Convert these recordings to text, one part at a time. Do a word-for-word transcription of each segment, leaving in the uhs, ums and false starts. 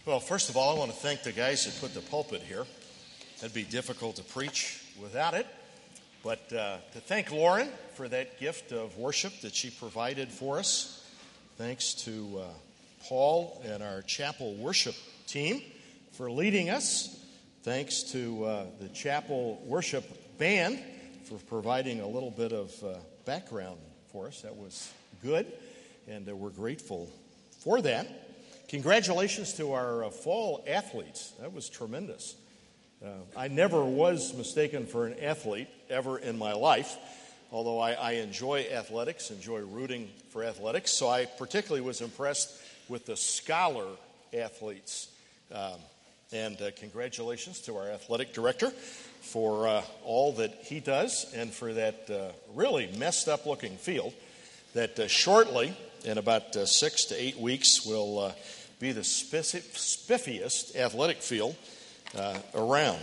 Well, first of all, I want to thank the guys that put the pulpit here. It'd be difficult to preach without it. But uh, to thank Lauren for that gift of worship that she provided for us. Thanks to uh, Paul and our chapel worship team for leading us. Thanks to uh, the chapel worship band for providing a little bit of uh, background for us. That was good, and uh, we're grateful for that. Congratulations to our uh, fall athletes. That was tremendous. Uh, I never was mistaken for an athlete ever in my life, although I, I enjoy athletics, enjoy rooting for athletics. So I particularly was impressed with the scholar athletes. Um, and uh, congratulations to our athletic director for uh, all that he does and for that uh, really messed up looking field that uh, shortly, in about uh, six to eight weeks, will uh, be the spiffiest athletic field uh, around.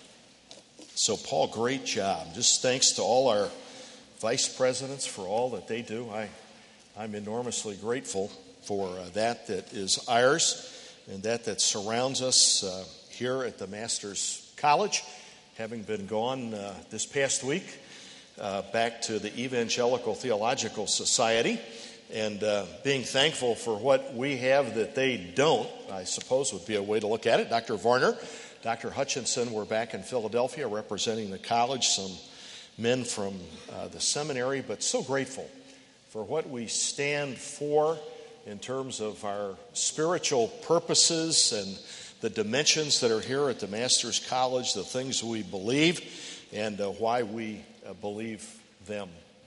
So, Paul, great job. Just thanks to all our vice presidents for all that they do. I, I'm enormously grateful for uh, that that is ours and that that surrounds us uh, here at the Masters College, having been gone uh, this past week uh, back to the Evangelical Theological Society. And uh, being thankful for what we have that they don't, I suppose, would be a way to look at it. Doctor Varner, Doctor Hutchinson were back in Philadelphia representing the college, some men from uh, the seminary, but so grateful for what we stand for in terms of our spiritual purposes and the dimensions that are here at the Masters College, the things we believe, and uh, why we uh, believe them.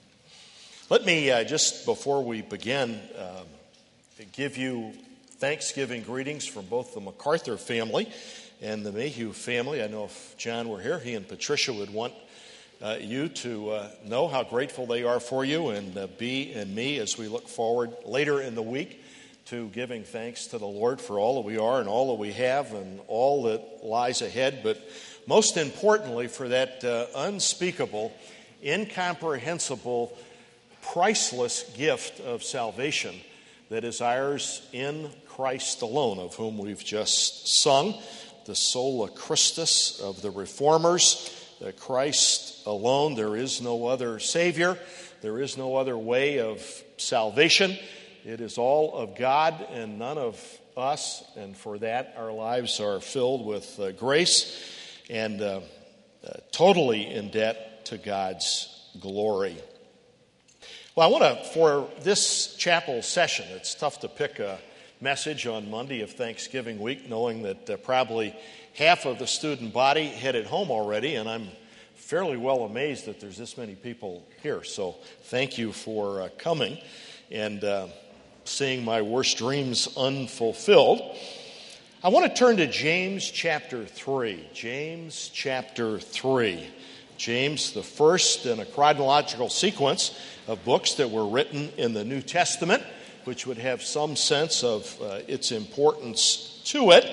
Let me, uh, just before we begin, uh, give you Thanksgiving greetings from both the MacArthur family and the Mayhew family. I know if John were here, he and Patricia would want uh, you to uh, know how grateful they are for you, and uh, Bea and me as we look forward later in the week to giving thanks to the Lord for all that we are and all that we have and all that lies ahead, but most importantly for that uh, unspeakable, incomprehensible, priceless gift of salvation that is ours in Christ alone, of whom we've just sung, the sola Christus of the Reformers, the Christ alone. There is no other Savior. There is no other way of salvation. It is all of God and none of us, and for that our lives are filled with uh, grace and uh, uh, totally in debt to God's glory. Well, I want to, for this chapel session, it's tough to pick a message on Monday of Thanksgiving week, knowing that uh, probably half of the student body headed home already, and I'm fairly well amazed that there's this many people here. So thank you for uh, coming and uh, seeing my worst dreams unfulfilled. I want to turn to James chapter three. James chapter three. James, the first in a chronological sequence of books that were written in the New Testament, which would have some sense of uh, its importance to it.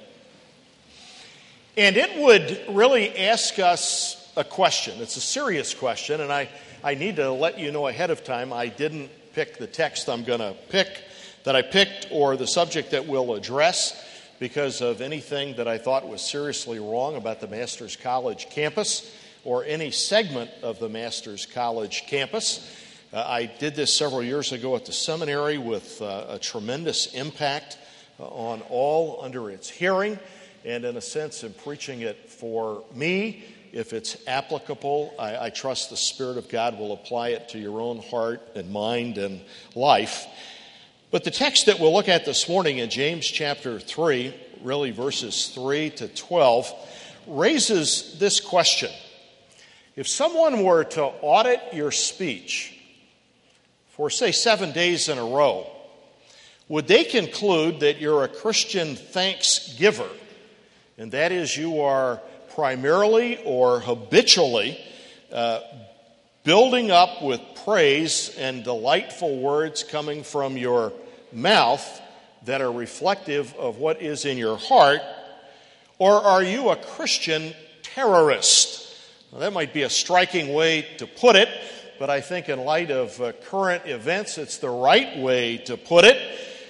And it would really ask us a question. It's a serious question, and I, I need to let you know ahead of time I didn't pick the text I'm going to pick, that I picked, or the subject that we'll address because of anything that I thought was seriously wrong about the Masters College campus or any segment of the Masters College campus. Uh, I did this several years ago at the seminary with uh, a tremendous impact uh, on all under its hearing, and in a sense in preaching it for me. If it's applicable, I, I trust the Spirit of God will apply it to your own heart and mind and life. But the text that we'll look at this morning in James chapter three, really verses three to twelve, raises this question. If someone were to audit your speech for, say, seven days in a row, would they conclude that you're a Christian thanksgiver, and that is you are primarily or habitually uh, building up with praise and delightful words coming from your mouth that are reflective of what is in your heart, or are you a Christian terrorist? Now, that might be a striking way to put it, but I think in light of uh, current events, it's the right way to put it.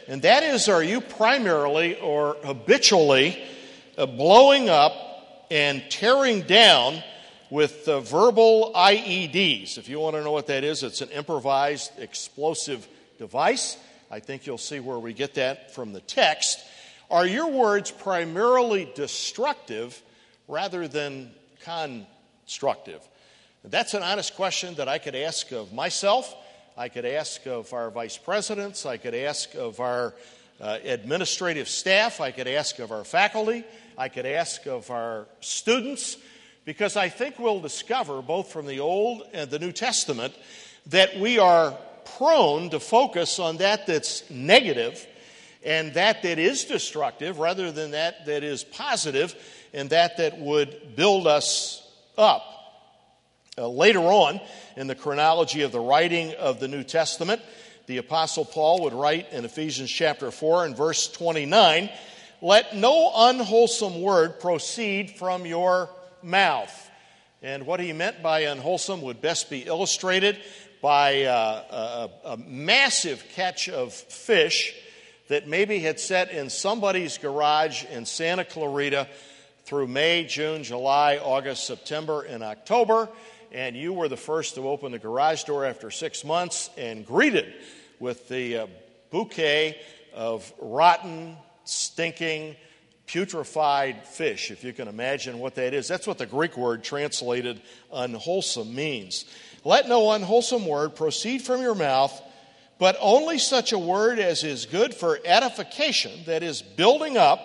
And that is, are you primarily or habitually uh, blowing up and tearing down with uh, verbal I E Ds? If you want to know what that is, it's an improvised explosive device. I think you'll see where we get that from the text. Are your words primarily destructive rather than constructive? That's an honest question that I could ask of myself. I could ask of our vice presidents. I could ask of our uh, administrative staff. I could ask of our faculty. I could ask of our students, because I think we'll discover, both from the Old and the New Testament, that we are prone to focus on that that's negative and that that is destructive rather than that that is positive and that that would build us up. Uh, later on in the chronology of the writing of the New Testament, the Apostle Paul would write in Ephesians chapter four and verse twenty-nine, "Let no unwholesome word proceed from your mouth." And what he meant by unwholesome would best be illustrated by uh, a, a massive catch of fish that maybe had sat in somebody's garage in Santa Clarita through May, June, July, August, September, and October, and you were the first to open the garage door after six months and greeted with the uh, bouquet of rotten, stinking, putrefied fish, if you can imagine what that is. That's what the Greek word translated unwholesome means. Let no unwholesome word proceed from your mouth, but only such a word as is good for edification, that is, building up,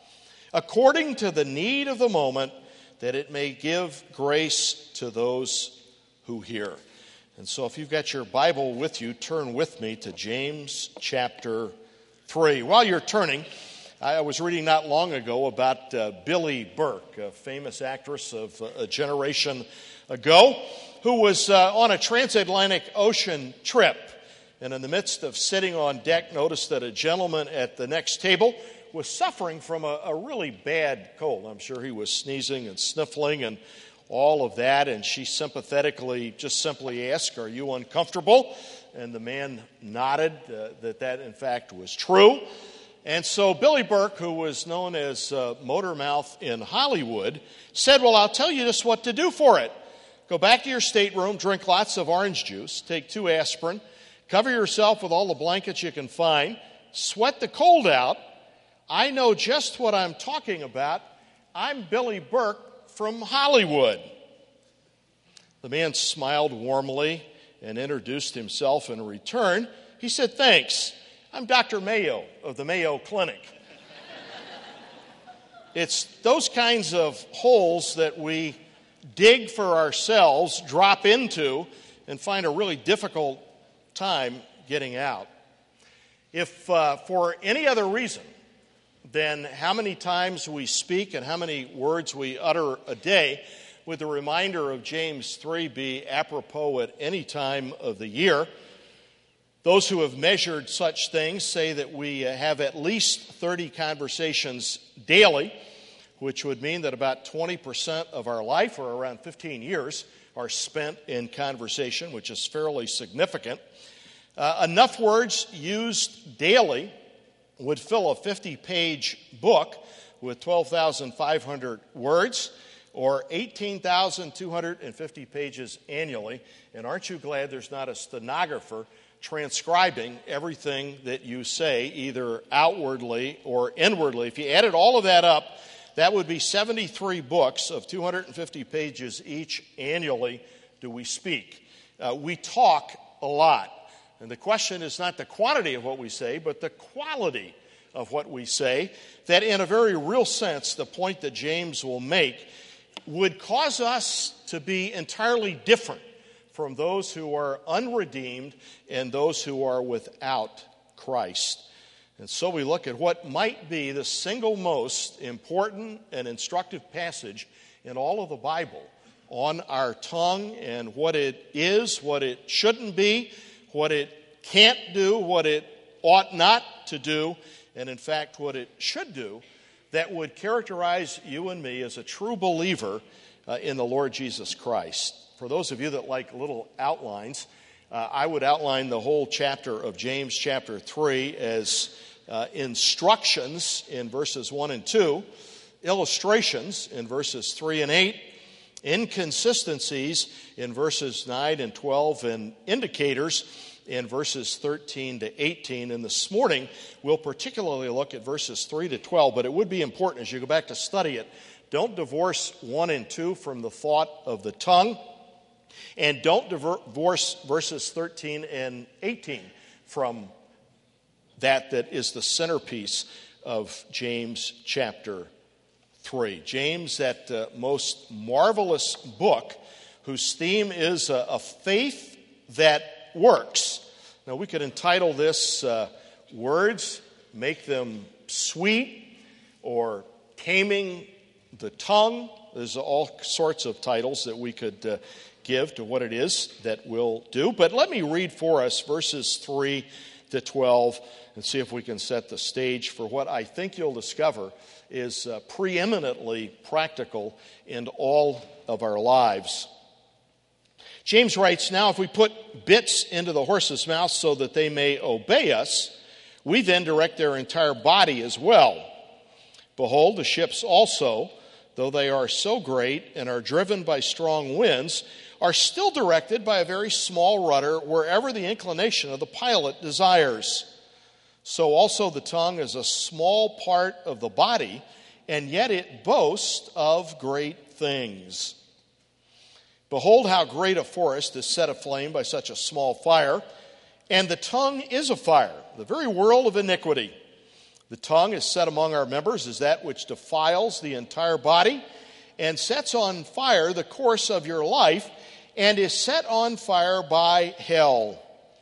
according to the need of the moment, that it may give grace to those who hear. And so if you've got your Bible with you, turn with me to James chapter three. While you're turning, I was reading not long ago about uh, Billie Burke, a famous actress of uh, a generation ago, who was uh, on a transatlantic ocean trip. And in the midst of sitting on deck, noticed that a gentleman at the next table was suffering from a, a really bad cold. I'm sure he was sneezing and sniffling and all of that. And she sympathetically just simply asked, "Are you uncomfortable?" And the man nodded uh, that that, in fact, was true. And so Billie Burke, who was known as uh, Motor Mouth in Hollywood, said, "Well, I'll tell you just what to do for it. Go back to your stateroom, drink lots of orange juice, take two aspirin, cover yourself with all the blankets you can find, sweat the cold out. I know just what I'm talking about. I'm Billie Burke from Hollywood." The man smiled warmly and introduced himself in return. He said, "Thanks. I'm Doctor Mayo of the Mayo Clinic." It's those kinds of holes that we dig for ourselves, drop into, and find a really difficult time getting out. If uh, for any other reason than how many times we speak and how many words we utter a day, would the reminder of James three be apropos at any time of the year? Those who have measured such things say that we have at least thirty conversations daily, which would mean that about twenty percent of our life, or around fifteen years, are spent in conversation, which is fairly significant. Uh, enough words used daily would fill a fifty-page book with twelve thousand five hundred words, or eighteen thousand two hundred fifty pages annually. And aren't you glad there's not a stenographer transcribing everything that you say, either outwardly or inwardly? If you added all of that up, that would be seventy-three books of two hundred fifty pages each annually do we speak. Uh, we talk a lot. And the question is not the quantity of what we say, but the quality of what we say, that in a very real sense, the point that James will make would cause us to be entirely different from those who are unredeemed and those who are without Christ. And so we look at what might be the single most important and instructive passage in all of the Bible on our tongue, and what it is, what it shouldn't be, what it can't do, what it ought not to do, and in fact what it should do, that would characterize you and me as a true believer uh, in the Lord Jesus Christ. For those of you that like little outlines, uh, I would outline the whole chapter of James, chapter three, as uh, instructions in verses one and two, illustrations in verses three and eight, inconsistencies in verses nine and twelve, and indicators in verses thirteen to eighteen. And this morning, we'll particularly look at verses three to twelve, but it would be important as you go back to study it, don't divorce one and two from the thought of the tongue, and don't divorce verses thirteen and eighteen from that that is the centerpiece of James chapter three. James, that uh, most marvelous book whose theme is a, a faith that works. Now, we could entitle this uh, Words, Make Them Sweet, or Taming the Tongue. There's all sorts of titles that we could uh, give to what it is that we'll do. But let me read for us verses three to twelve and see if we can set the stage for what I think you'll discover is uh, preeminently practical in all of our lives. James writes, "Now if we put bits into the horses' mouths so that they may obey us, we then direct their entire body as well. Behold, the ships also, though they are so great and are driven by strong winds, are still directed by a very small rudder wherever the inclination of the pilot desires. So also the tongue is a small part of the body, and yet it boasts of great things. Behold how great a forest is set aflame by such a small fire, and the tongue is a fire, the very world of iniquity. The tongue is set among our members as that which defiles the entire body, and sets on fire the course of your life, and is set on fire by hell.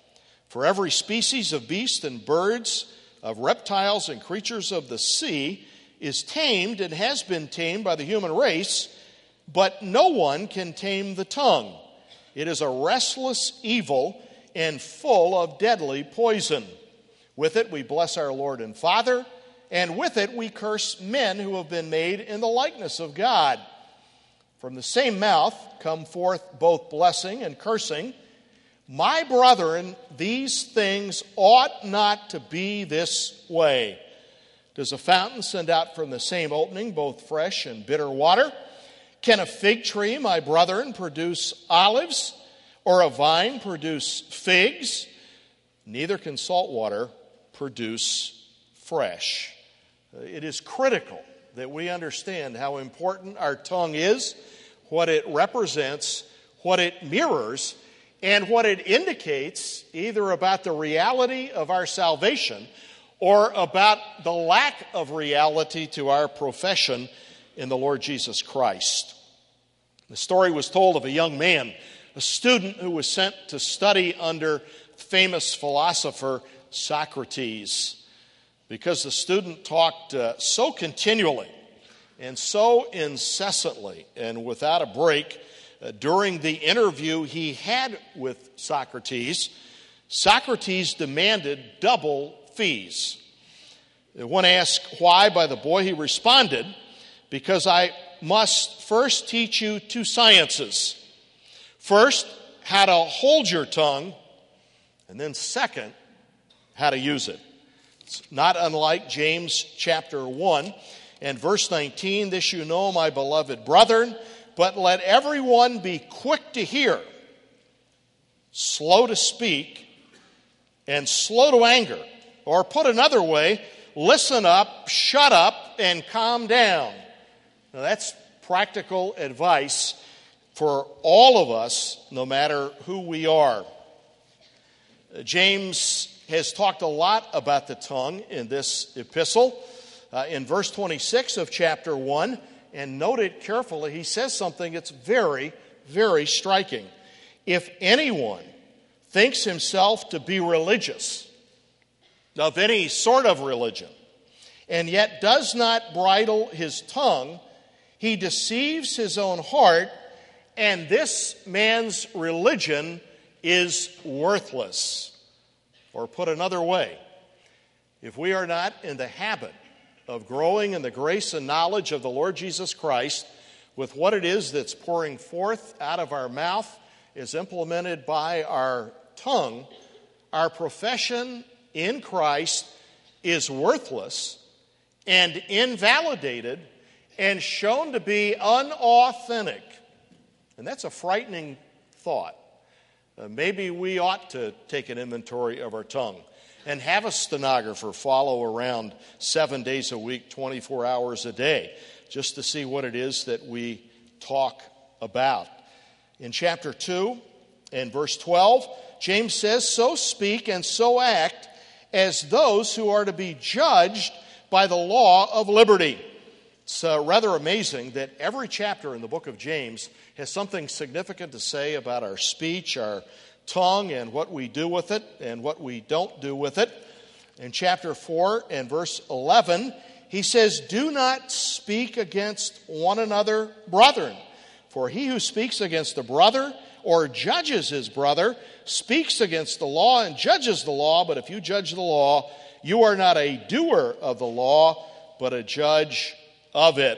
For every species of beast and birds, of reptiles and creatures of the sea, is tamed and has been tamed by the human race, but no one can tame the tongue. It is a restless evil and full of deadly poison. With it we bless our Lord and Father, and with it we curse men who have been made in the likeness of God. From the same mouth come forth both blessing and cursing. My brethren, these things ought not to be this way. Does a fountain send out from the same opening both fresh and bitter water? Can a fig tree, my brethren, produce olives, or a vine produce figs? Neither can salt water produce fresh." It is critical that we understand how important our tongue is, what it represents, what it mirrors, and what it indicates either about the reality of our salvation or about the lack of reality to our profession in the Lord Jesus Christ. The story was told of a young man, a student who was sent to study under famous philosopher Socrates. Because the student talked uh, so continually and so incessantly and without a break uh, during the interview he had with Socrates, Socrates demanded double fees. When asked why by the boy, he responded, "Because I must first teach you two sciences. First, how to hold your tongue, and then second, how to use it." It's not unlike James chapter one and verse nineteen. "This you know, my beloved brethren, but let everyone be quick to hear, slow to speak, and slow to anger." Or put another way, listen up, shut up, and calm down. Now that's practical advice for all of us, no matter who we are. James has talked a lot about the tongue in this epistle. Uh, in verse twenty-six of chapter one, and note it carefully, he says something that's very, very striking. "If anyone thinks himself to be religious, of any sort of religion, and yet does not bridle his tongue, he deceives his own heart, and this man's religion is worthless." Or put another way, if we are not in the habit of growing in the grace and knowledge of the Lord Jesus Christ, with what it is that's pouring forth out of our mouth is implemented by our tongue, our profession in Christ is worthless and invalidated and shown to be unauthentic. And that's a frightening thought. Uh, maybe we ought to take an inventory of our tongue and have a stenographer follow around seven days a week, twenty-four hours a day, just to see what it is that we talk about. In chapter two and verse twelve, James says, "So speak and so act as those who are to be judged by the law of liberty." It's uh, rather amazing that every chapter in the book of James has something significant to say about our speech, our tongue, and what we do with it and what we don't do with it. In chapter four and verse eleven, he says, "Do not speak against one another, brethren. For he who speaks against a brother or judges his brother speaks against the law and judges the law. But if you judge the law, you are not a doer of the law, but a judge of it."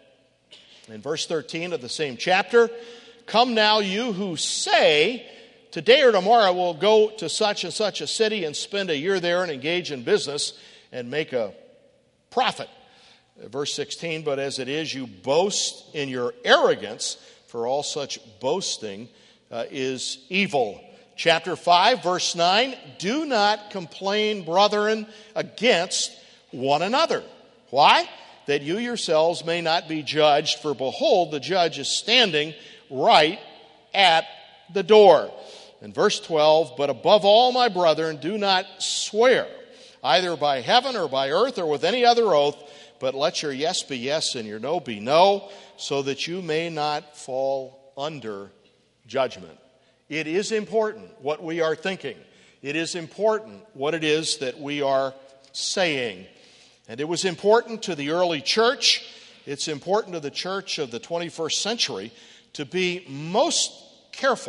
In verse thirteen of the same chapter, "Come now, you who say, today or tomorrow we'll go to such and such a city and spend a year there and engage in business and make a profit." Verse sixteen, "But as it is, you boast in your arrogance, for all such boasting uh, is evil." Chapter five, verse nine, "Do not complain, brethren, against one another." Why? "That you yourselves may not be judged, for behold, the judge is standing right at the door." In verse twelve, "But above all, my brethren, do not swear, either by heaven or by earth or with any other oath, but let your yes be yes and your no be no, so that you may not fall under judgment." It is important what we are thinking. It is important what it is that we are saying. And it was important to the early church. It's important to the church of the twenty-first century to be most careful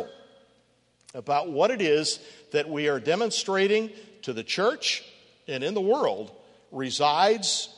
about what it is that we are demonstrating to the church and in the world resides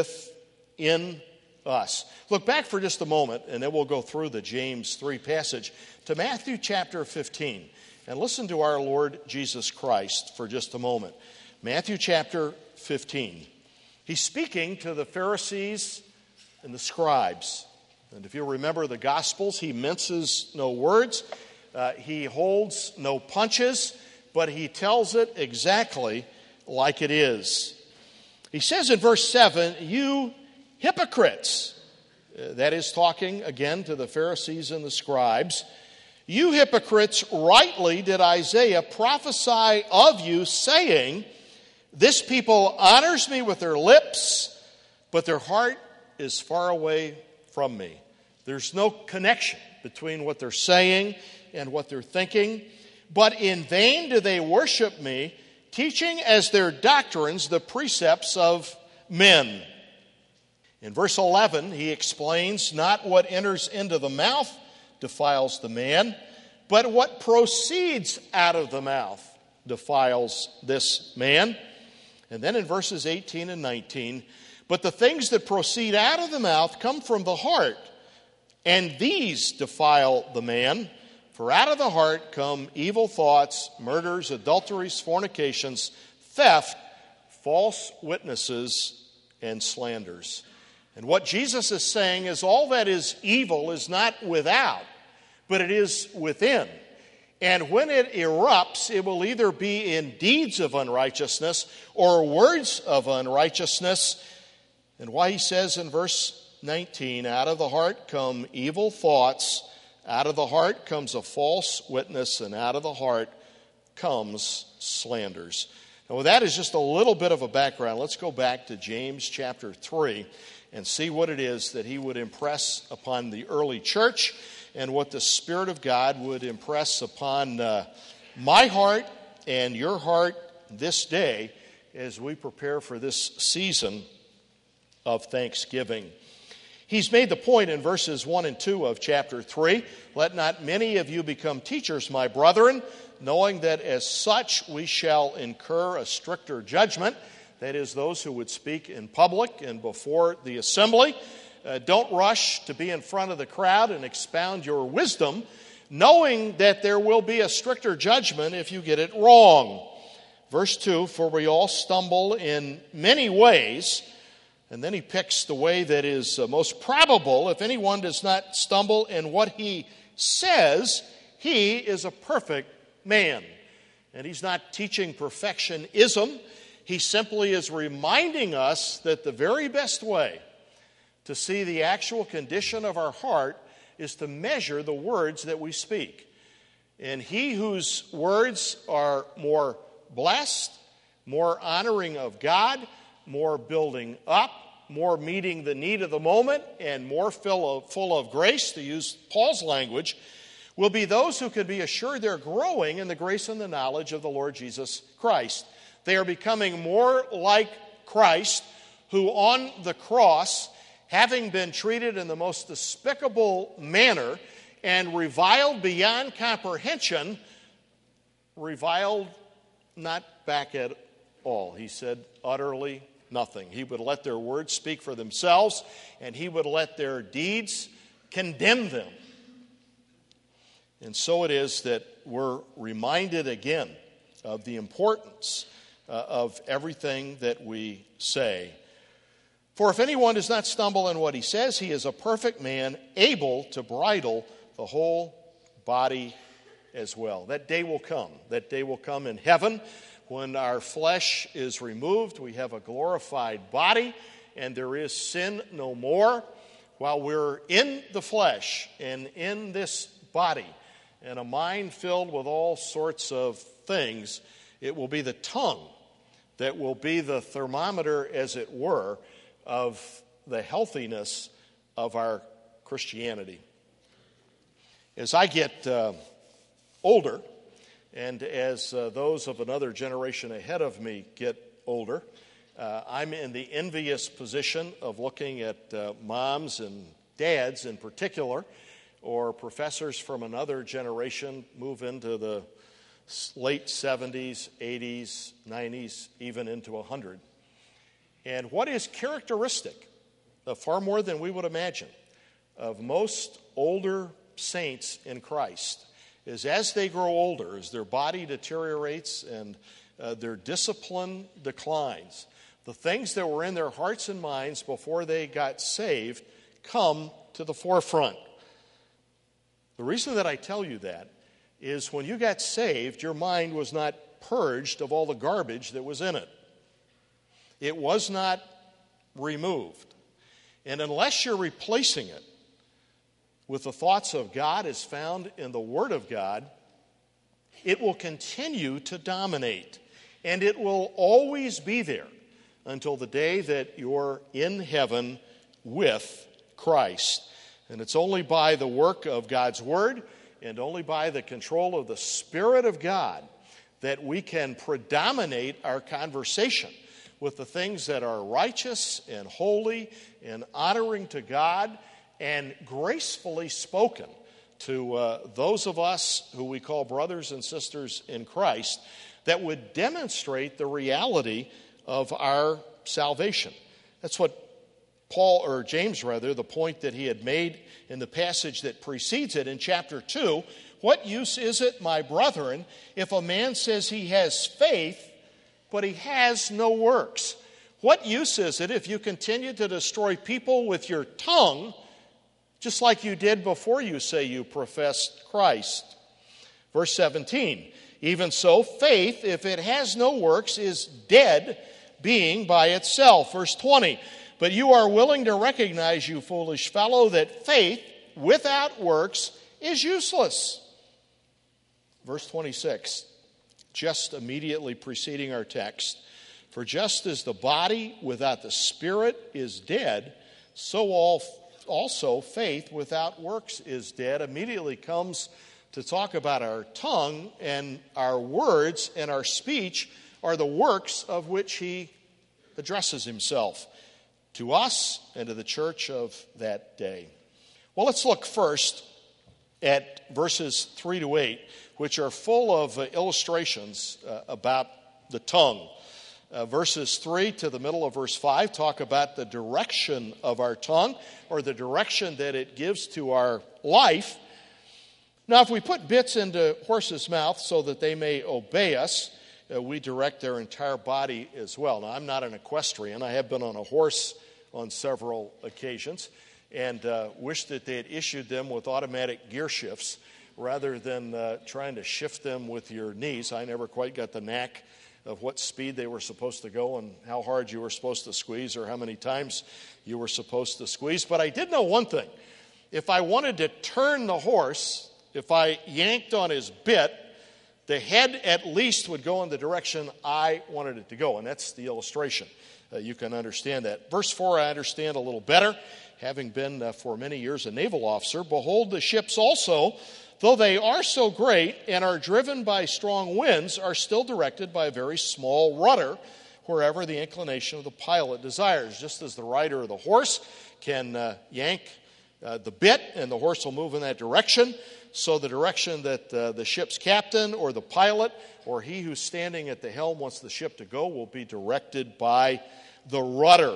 within us. Look back for just a moment, and then we'll go through the James three passage to Matthew chapter fifteen. And listen to our Lord Jesus Christ for just a moment. Matthew chapter fifteen. He's speaking to the Pharisees and the scribes. And if you remember the Gospels, he minces no words. Uh, he holds no punches, but he tells it exactly like it is. He says in verse seven, "You hypocrites," uh, that is talking again to the Pharisees and the scribes, "you hypocrites, rightly did Isaiah prophesy of you, saying, this people honors me with their lips, but their heart is far away from me." There's no connection between what they're saying and what they're thinking. "But in vain do they worship me, teaching as their doctrines the precepts of men." In verse eleven, he explains, "Not what enters into the mouth defiles the man, but what proceeds out of the mouth defiles this man." And then in verses eighteen and nineteen, "But the things that proceed out of the mouth come from the heart, and these defile the man. For out of the heart come evil thoughts, murders, adulteries, fornications, theft, false witnesses, and slanders." And what Jesus is saying is all that is evil is not without, but it is within. And when it erupts, it will either be in deeds of unrighteousness or words of unrighteousness. And why he says in verse nineteen, "Out of the heart come evil thoughts, out of the heart comes a false witness, and out of the heart comes slanders." Now, with that is just a little bit of a background, let's go back to James chapter three and see what it is that he would impress upon the early church and what the Spirit of God would impress upon uh, my heart and your heart this day as we prepare for this season of Thanksgiving. He's made the point in verses one and two of chapter three, "Let not many of you become teachers, my brethren, knowing that as such we shall incur a stricter judgment." That is, those who would speak in public and before the assembly. Uh, don't rush to be in front of the crowd and expound your wisdom, knowing that there will be a stricter judgment if you get it wrong. Verse two, for we all stumble in many ways. And then he picks the way that is uh, most probable. If anyone does not stumble in what he says, he is a perfect man. And he's not teaching perfectionism. He simply is reminding us that the very best way to see the actual condition of our heart is to measure the words that we speak. And he whose words are more blessed, more honoring of God, more building up, more meeting the need of the moment, and more full of, full of grace, to use Paul's language, will be those who can be assured they're growing in the grace and the knowledge of the Lord Jesus Christ. They are becoming more like Christ, who on the cross, having been treated in the most despicable manner and reviled beyond comprehension, reviled not back at all. He said utterly nothing. He would let their words speak for themselves, and he would let their deeds condemn them. And so it is that we're reminded again of the importance uh, of everything that we say. For if anyone does not stumble in what he says, he is a perfect man, able to bridle the whole body as well. That day will come. That day will come in heaven when our flesh is removed. We have a glorified body, and there is sin no more. While we're in the flesh and in this body, and a mind filled with all sorts of things, it will be the tongue that will be the thermometer, as it were, of the healthiness of our Christianity. As I get uh, older, and as uh, those of another generation ahead of me get older, uh, I'm in the envious position of looking at uh, moms and dads in particular, or professors from another generation move into the late seventies, eighties, nineties, even into one hundred. And what is characteristic, of far more than we would imagine, of most older saints in Christ is as they grow older, as their body deteriorates and uh, their discipline declines, the things that were in their hearts and minds before they got saved come to the forefront. The reason that I tell you that is when you got saved, your mind was not purged of all the garbage that was in it. It was not removed. And unless you're replacing it with the thoughts of God as found in the Word of God, it will continue to dominate. And it will always be there until the day that you're in heaven with Christ. And it's only by the work of God's Word and only by the control of the Spirit of God that we can predominate our conversation with the things that are righteous and holy and honoring to God and gracefully spoken to uh, those of us who we call brothers and sisters in Christ, that would demonstrate the reality of our salvation. That's what Paul, or James rather, the point that he had made in the passage that precedes it in chapter two. What use is it, my brethren, if a man says he has faith, but he has no works? What use is it if you continue to destroy people with your tongue, just like you did before you say you professed Christ? Verse seventeen, even so, faith, if it has no works, is dead, being by itself. Verse twenty, but you are willing to recognize, you foolish fellow, that faith without works is useless. Verse twenty-six, just immediately preceding our text, for just as the body without the spirit is dead, so all, also faith without works is dead. Immediately comes to talk about our tongue, and our words and our speech are the works of which he addresses himself to us and to the church of that day. Well, let's look first at verses three to eight, which are full of uh, illustrations uh, about the tongue. Uh, verses three to the middle of verse five talk about the direction of our tongue, or the direction that it gives to our life. Now, if we put bits into horses' mouths so that they may obey us, uh, we direct their entire body as well. Now, I'm not an equestrian. I have been on a horse on several occasions, and uh, wish that they had issued them with automatic gear shifts rather than uh, trying to shift them with your knees. I never quite got the knack of what speed they were supposed to go and how hard you were supposed to squeeze or how many times you were supposed to squeeze. But I did know one thing. If I wanted to turn the horse, if I yanked on his bit, the head at least would go in the direction I wanted it to go. And that's the illustration. Uh, you can understand that. Verse four, I understand a little better. Having been uh, for many years a naval officer, behold, the ships also, though they are so great and are driven by strong winds, are still directed by a very small rudder wherever the inclination of the pilot desires. Just as the rider of the horse can uh, yank uh, the bit and the horse will move in that direction, so the direction that uh, the ship's captain or the pilot or he who's standing at the helm wants the ship to go will be directed by the rudder.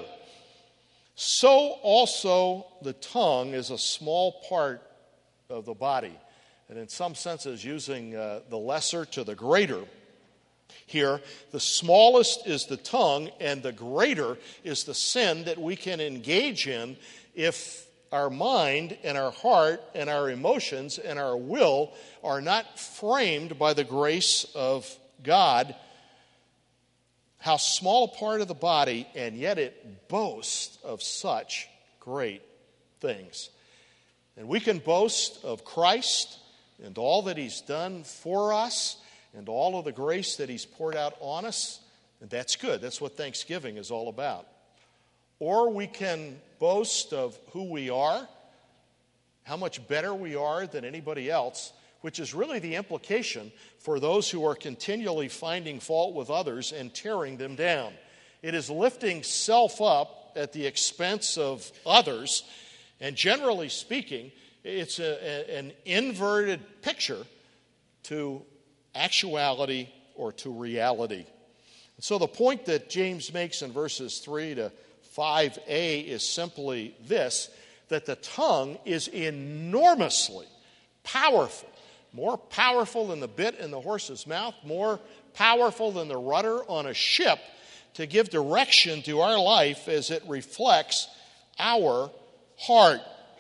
So also the tongue is a small part of the body. And in some senses, using uh, the lesser to the greater here, the smallest is the tongue, and the greater is the sin that we can engage in if our mind and our heart and our emotions and our will are not framed by the grace of God. How small a part of the body, and yet it boasts of such great things. And we can boast of Christ and all that he's done for us and all of the grace that he's poured out on us. And that's good. That's what Thanksgiving is all about. Or we can boast of who we are, how much better we are than anybody else, which is really the implication for those who are continually finding fault with others and tearing them down. It is lifting self up at the expense of others, and generally speaking, it's a, a, an inverted picture to actuality or to reality. So the point that James makes in verses three to five a is simply this, that the tongue is enormously powerful, more powerful than the bit in the horse's mouth, more powerful than the rudder on a ship to give direction to our life as it reflects our heart.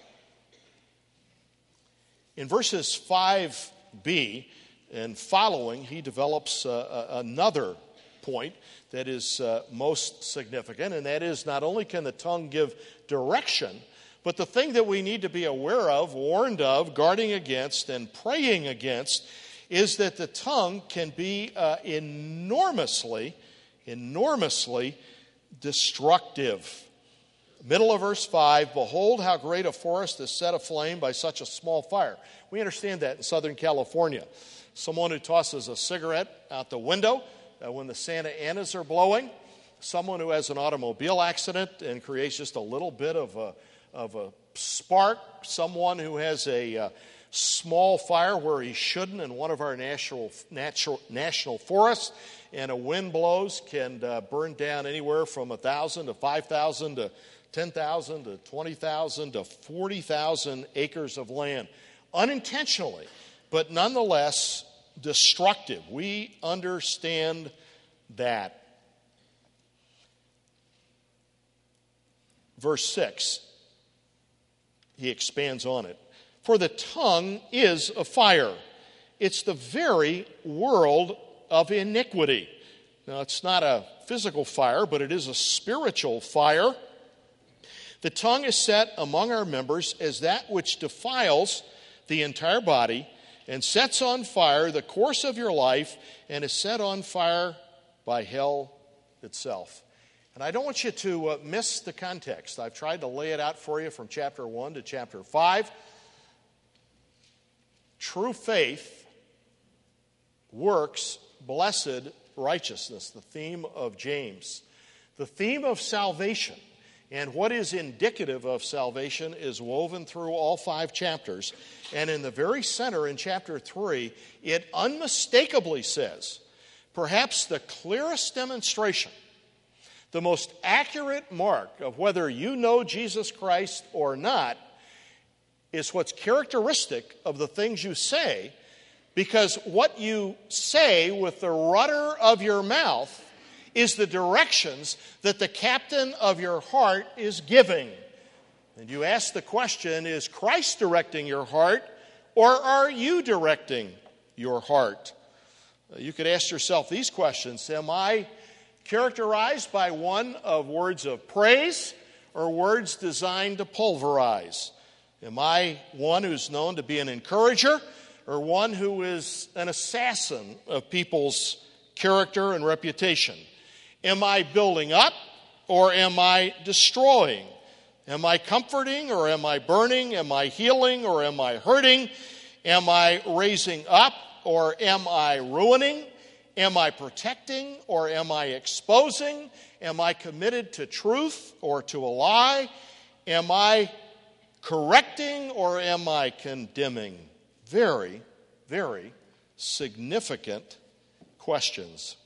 In verses five b and following, he develops uh, another point that is uh, most significant, and that is not only can the tongue give direction, but the thing that we need to be aware of, warned of, guarding against, and praying against is that the tongue can be uh, enormously, enormously destructive. Middle of verse five, behold how great a forest is set aflame by such a small fire. We understand that in Southern California. Someone who tosses a cigarette out the window uh, when the Santa Anas are blowing, someone who has an automobile accident and creates just a little bit of a, of a spark, someone who has a uh, small fire where he shouldn't in one of our national, natural, national forests, and a wind blows can uh, burn down anywhere from one thousand to five thousand to ten thousand to twenty thousand to forty thousand acres of land. Unintentionally, but nonetheless destructive. We understand that. Verse six, he expands on it. For the tongue is a fire. It's the very world of iniquity. Now, it's not a physical fire, but it is a spiritual fire. The tongue is set among our members as that which defiles the entire body and sets on fire the course of your life and is set on fire by hell itself. And I don't want you to uh, miss the context. I've tried to lay it out for you from chapter one to chapter five. True faith works blessed righteousness, the theme of James. The theme of salvation and what is indicative of salvation is woven through all five chapters. And in the very center, in chapter three, it unmistakably says, perhaps the clearest demonstration, the most accurate mark of whether you know Jesus Christ or not, is what's characteristic of the things you say, because what you say with the rudder of your mouth is the directions that the captain of your heart is giving. And you ask the question, is Christ directing your heart, or are you directing your heart? You could ask yourself these questions. Am I characterized by one of words of praise or words designed to pulverize? Am I one who's known to be an encourager, or one who is an assassin of people's character and reputation? Am I building up, or am I destroying? Am I comforting, or am I burning? Am I healing, or am I hurting? Am I raising up, or am I ruining? Am I protecting, or am I exposing? Am I committed to truth or to a lie? Am I correcting, or am I condemning? Very, very significant questions.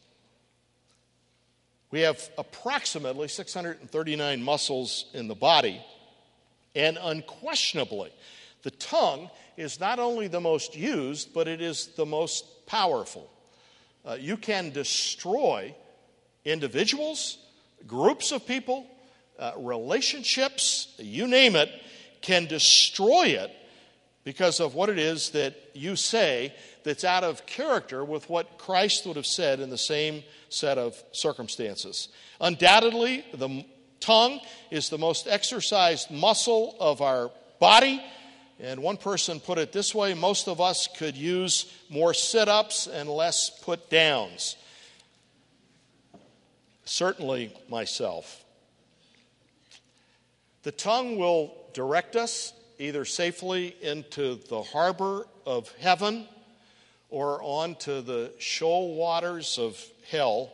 We have approximately six hundred thirty-nine muscles in the body, and unquestionably, the tongue is not only the most used, but it is the most powerful. Uh, you can destroy individuals, groups of people, uh, relationships, you name it, can destroy it because of what it is that you say that's out of character with what Christ would have said in the same set of circumstances. Undoubtedly, the tongue is the most exercised muscle of our body. And one person put it this way: most of us could use more sit-ups and less put-downs. Certainly myself. The tongue will direct us either safely into the harbor of heaven or onto the shoal waters of hell.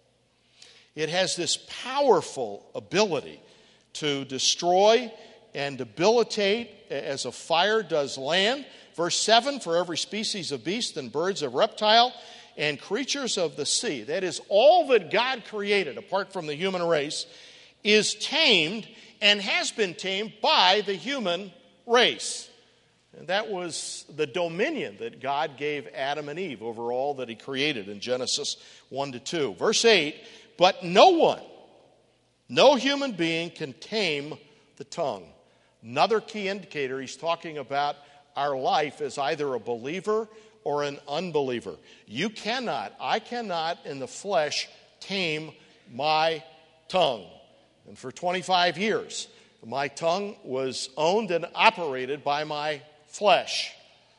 It has this powerful ability to destroy and debilitate as a fire does land. Verse seven, for every species of beast and birds of reptile and creatures of the sea, that is all that God created apart from the human race, is tamed and has been tamed by the human race. And that was the dominion that God gave Adam and Eve over all that he created in Genesis one to two. Verse eight, but no one, no human being can tame the tongue. Another key indicator, he's talking about our life as either a believer or an unbeliever. You cannot, I cannot in the flesh tame my tongue. And for twenty-five years, my tongue was owned and operated by my flesh.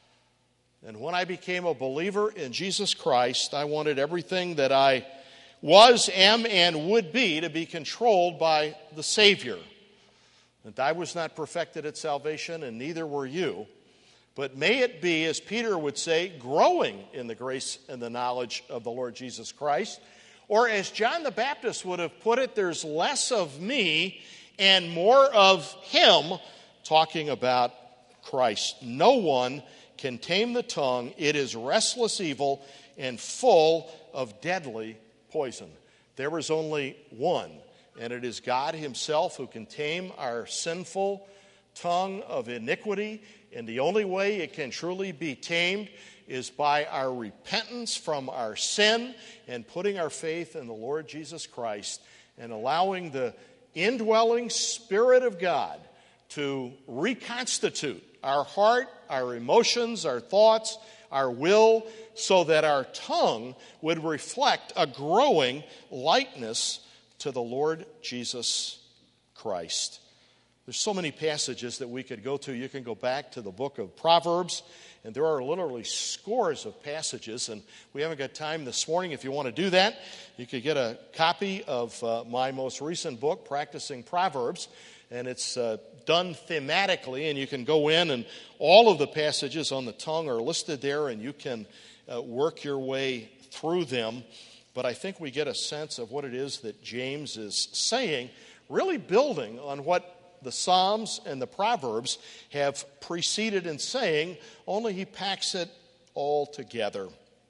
And when I became a believer in Jesus Christ, I wanted everything that I was, am, and would be to be controlled by the Savior. And I was not perfected at salvation, and neither were you. But may it be, as Peter would say, growing in the grace and the knowledge of the Lord Jesus Christ. Or as John the Baptist would have put it, there's less of me and more of him, talking about Christ. No one can tame the tongue. It is restless evil and full of deadly poison. There is only one, and it is God himself who can tame our sinful tongue of iniquity. And the only way it can truly be tamed is by our repentance from our sin and putting our faith in the Lord Jesus Christ and allowing the indwelling Spirit of God to reconstitute our heart, our emotions, our thoughts, our will, so that our tongue would reflect a growing likeness to the Lord Jesus Christ. There's so many passages that we could go to. You can go back to the book of Proverbs, and there are literally scores of passages, and we haven't got time this morning. If you want to do that, you could get a copy of uh, my most recent book, Practicing Proverbs, and it's uh, done thematically, and you can go in, and all of the passages on the tongue are listed there, and you can uh, work your way through them. But I think we get a sense of what it is that James is saying, really building on what the Psalms and the Proverbs have preceded in saying, only he packs it all together.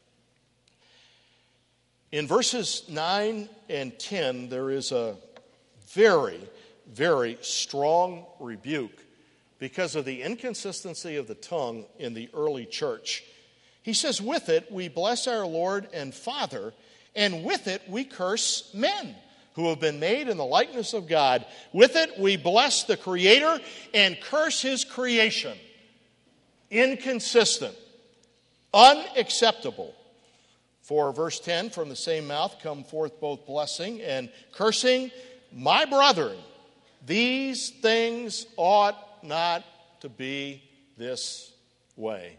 In verses nine and ten, there is a very, very strong rebuke because of the inconsistency of the tongue in the early church. He says, with it we bless our Lord and Father, and with it we curse men who have been made in the likeness of God. With it we bless the Creator and curse His creation. Inconsistent. Unacceptable. For verse ten, from the same mouth come forth both blessing and cursing. My brethren, these things ought not to be this way.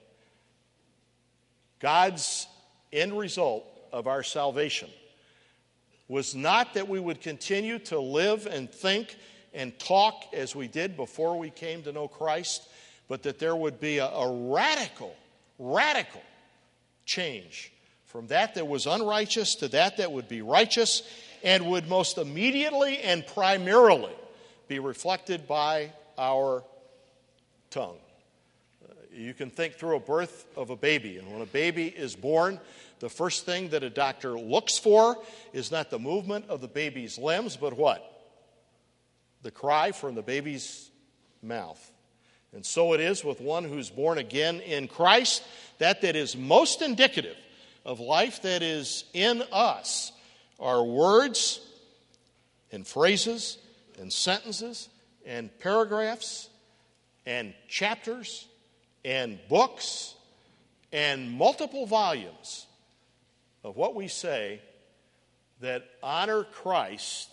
God's end result of our salvation was not that we would continue to live and think and talk as we did before we came to know Christ, but that there would be a, a radical, radical change from that that was unrighteous to that that would be righteous and would most immediately and primarily be reflected by our tongue. You can think through a birth of a baby, and when a baby is born, the first thing that a doctor looks for is not the movement of the baby's limbs, but what? The cry from the baby's mouth. And so it is with one who's born again in Christ, that that is most indicative of life that is in us are words and phrases and sentences and paragraphs and chapters and books and multiple volumes of what we say that honor Christ,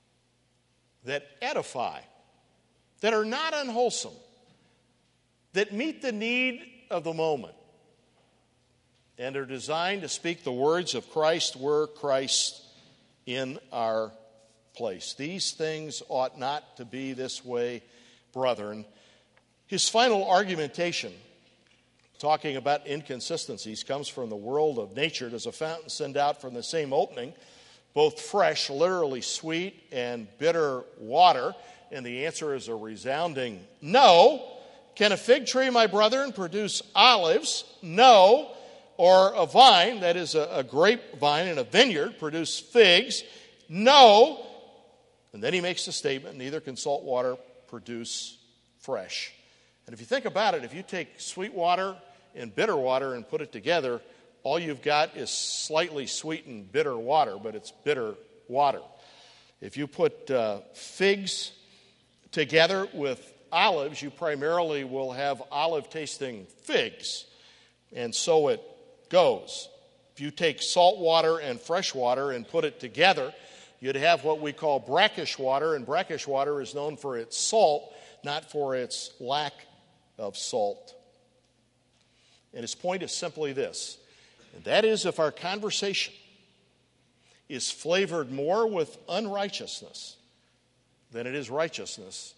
that edify, that are not unwholesome, that meet the need of the moment, and are designed to speak the words of Christ were Christ in our place. These things ought not to be this way, brethren. His final argumentation, talking about inconsistencies, comes from the world of nature. Does a fountain send out from the same opening both fresh, literally sweet, and bitter water? And the answer is a resounding no. Can a fig tree, my brethren, produce olives? No. Or a vine, that is a, a grapevine in a vineyard, produce figs? No. And then he makes the statement, neither can salt water produce fresh. And if you think about it, if you take sweet water and bitter water and put it together, all you've got is slightly sweetened bitter water, but it's bitter water. If you put uh, figs together with olives, you primarily will have olive-tasting figs. And so it goes. If you take salt water and fresh water and put it together, you'd have what we call brackish water, and brackish water is known for its salt, not for its lack of salt. And his point is simply this, and that is if our conversation is flavored more with unrighteousness than it is righteousness,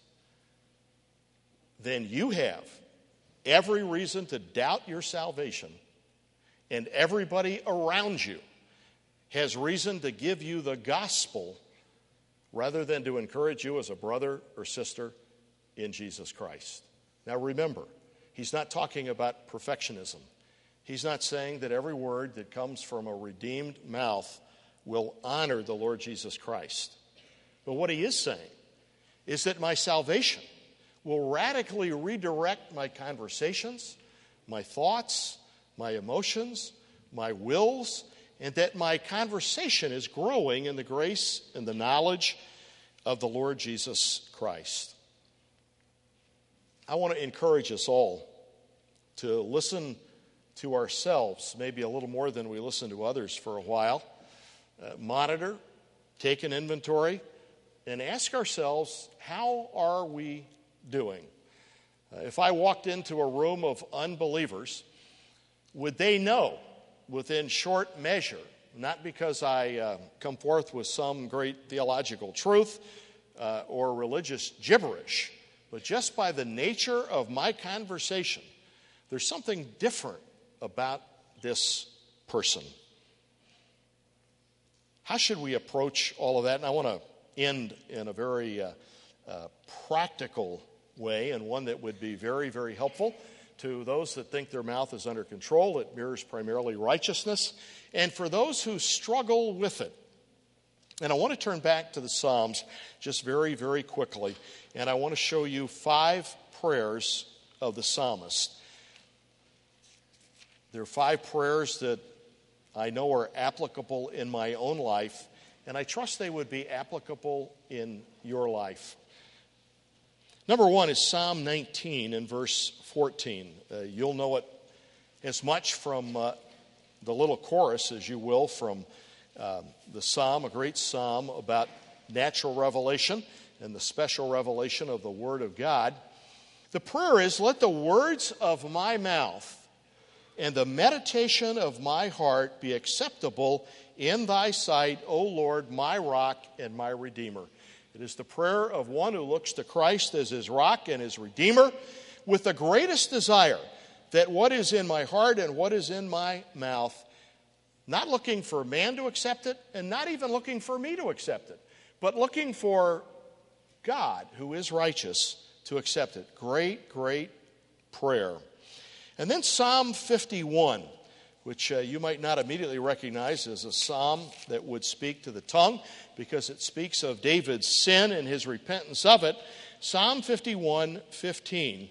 then you have every reason to doubt your salvation, and everybody around you has reason to give you the gospel rather than to encourage you as a brother or sister in Jesus Christ. Now remember, he's not talking about perfectionism. He's not saying that every word that comes from a redeemed mouth will honor the Lord Jesus Christ. But what he is saying is that my salvation will radically redirect my conversations, my thoughts, my emotions, my wills, and that my conversation is growing in the grace and the knowledge of the Lord Jesus Christ. I want to encourage us all to listen to ourselves, maybe a little more than we listen to others for a while. Uh, monitor, take an inventory, and ask ourselves, how are we doing? Uh, if I walked into a room of unbelievers, would they know within short measure, not because I uh, come forth with some great theological truth uh, or religious gibberish, but just by the nature of my conversation, there's something different about this person. How should we approach all of that? And I want to end in a very uh, uh, practical way, and one that would be very, very helpful to those that think their mouth is under control. It mirrors primarily righteousness. And for those who struggle with it, And I want to turn back to the Psalms just very, very quickly. And I want to show you five prayers of the psalmist. There are five prayers that I know are applicable in my own life, and I trust they would be applicable in your life. Number one is Psalm nineteen and verse fourteen. Uh, you'll know it as much from uh, the little chorus as you will from uh, the psalm, a great psalm about natural revelation and the special revelation of the Word of God. The prayer is, let the words of my mouth and the meditation of my heart be acceptable in thy sight, O Lord, my rock and my redeemer. It is the prayer of one who looks to Christ as his rock and his redeemer with the greatest desire that what is in my heart and what is in my mouth, not looking for man to accept it and not even looking for me to accept it, but looking for God, who is righteous, to accept it. Great, great prayer. And then Psalm fifty-one, which uh, you might not immediately recognize as a psalm that would speak to the tongue because it speaks of David's sin and his repentance of it. Psalm fifty-one fifteen.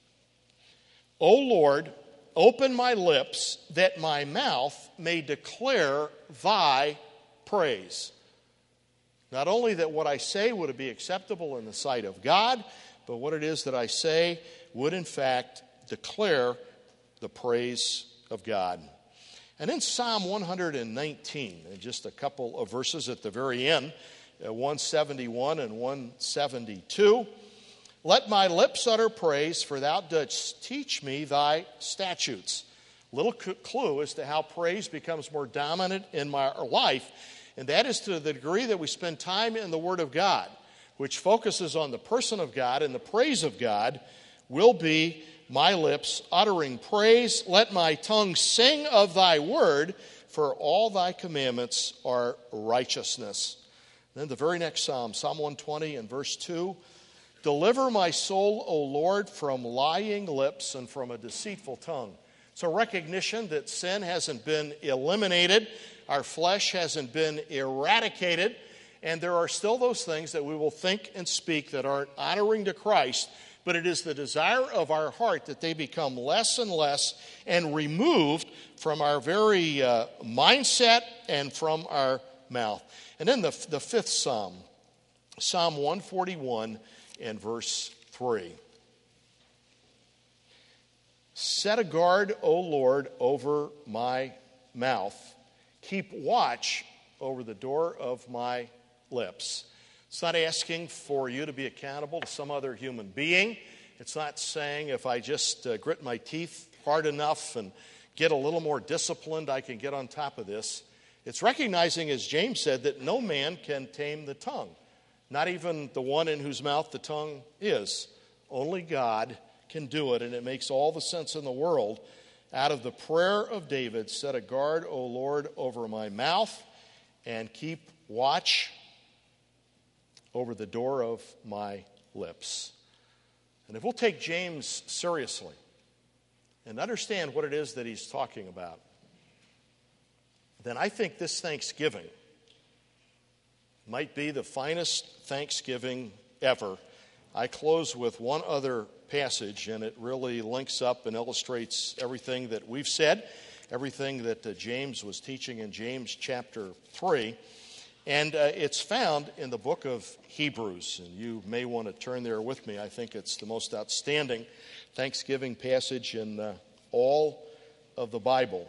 O Lord, open my lips that my mouth may declare thy praise. Not only that what I say would be acceptable in the sight of God, but what it is that I say would in fact declare the praise of God. And in Psalm one nineteen, and just a couple of verses at the very end, uh, one seventy-one and one seventy-two, let my lips utter praise, for thou dost teach me thy statutes. Little clue as to how praise becomes more dominant in my life, and that is to the degree that we spend time in the Word of God, which focuses on the person of God and the praise of God, will be my lips uttering praise. Let my tongue sing of thy word, for all thy commandments are righteousness. Then the very next psalm, Psalm one twenty and verse two, deliver my soul, O Lord, from lying lips and from a deceitful tongue. So recognition that sin hasn't been eliminated, our flesh hasn't been eradicated, and there are still those things that we will think and speak that aren't honoring to Christ, but it is the desire of our heart that they become less and less and removed from our very uh, mindset and from our mouth. And then the, the fifth psalm, Psalm one forty-one and verse three. Set a guard, O Lord, over my mouth. Keep watch over the door of my lips. It's not asking for you to be accountable to some other human being. It's not saying if I just uh, grit my teeth hard enough and get a little more disciplined, I can get on top of this. It's recognizing, as James said, that no man can tame the tongue, not even the one in whose mouth the tongue is. Only God can do it, and it makes all the sense in the world. Out of the prayer of David, set a guard, O Lord, over my mouth, and keep watch over the door of my lips. And if we'll take James seriously and understand what it is that he's talking about, then I think this Thanksgiving might be the finest Thanksgiving ever. I close with one other passage, and it really links up and illustrates everything that we've said, everything that uh, James was teaching in James chapter three. And uh, it's found in the book of Hebrews, and you may want to turn there with me. I think it's the most outstanding Thanksgiving passage in uh, all of the Bible.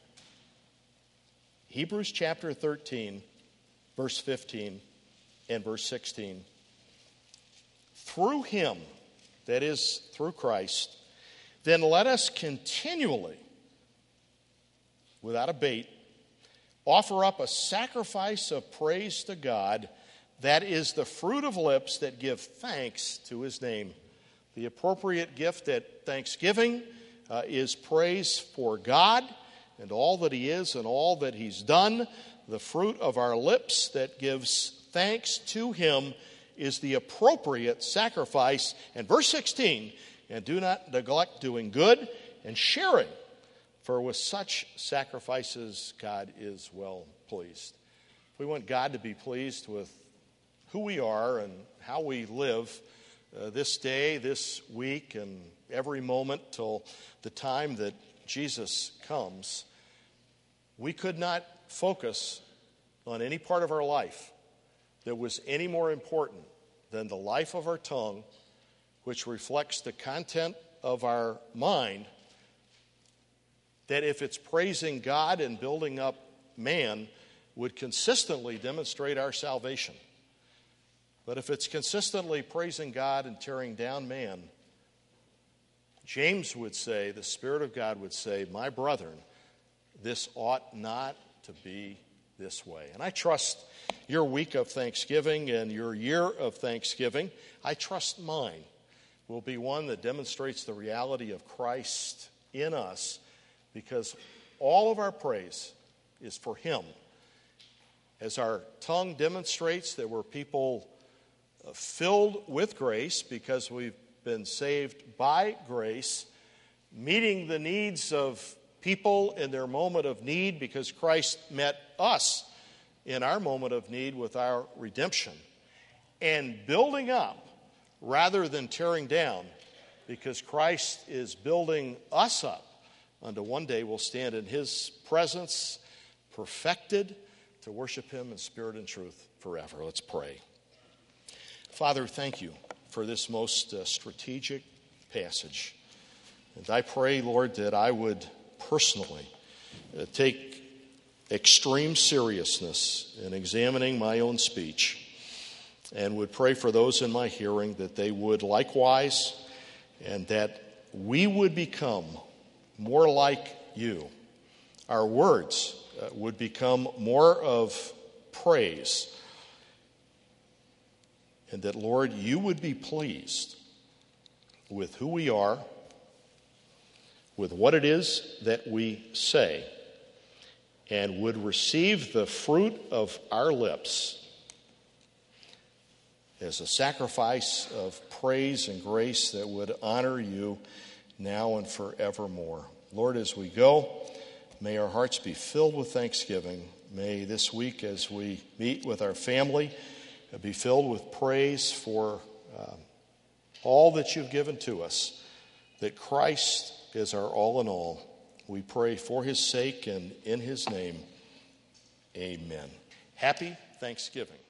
Hebrews chapter thirteen, verse fifteen and verse sixteen. Through him, that is, through Christ, then let us continually, without abate, offer up a sacrifice of praise to God, that is the fruit of lips that give thanks to his name. The appropriate gift at Thanksgiving uh, is praise for God and all that he is and all that he's done. The fruit of our lips that gives thanks to him is the appropriate sacrifice. And verse sixteen, and do not neglect doing good and sharing, for with such sacrifices God is well pleased. if we want God to be pleased with who we are and how we live uh, this day, this week, and every moment till the time that Jesus comes, we could not focus on any part of our life that was any more important than the life of our tongue, which reflects the content of our mind, that if it's praising God and building up man, would consistently demonstrate our salvation. But if it's consistently praising God and tearing down man, James would say, the Spirit of God would say, my brethren, this ought not to be this way. And I trust your week of Thanksgiving and your year of Thanksgiving, I trust mine will be one that demonstrates the reality of Christ in us, because all of our praise is for him. As our tongue demonstrates that we're people filled with grace because we've been saved by grace, meeting the needs of people in their moment of need because Christ met us in our moment of need with our redemption, and building up rather than tearing down because Christ is building us up unto one day we'll stand in his presence perfected to worship him in spirit and truth forever. Let's pray. Father, thank you for this most uh, strategic passage. And I pray, Lord, that I would personally uh, take extreme seriousness in examining my own speech, and would pray for those in my hearing that they would likewise, and that we would become more like you. Our words uh, would become more of praise, and that, Lord, you would be pleased with who we are, with what it is that we say, and would receive the fruit of our lips as a sacrifice of praise and grace that would honor you now and forevermore. Lord, as we go, may our hearts be filled with thanksgiving. May this week, as we meet with our family, be filled with praise for uh, all that you've given to us, that Christ is our all in all. We pray for his sake and in his name. Amen. Happy Thanksgiving.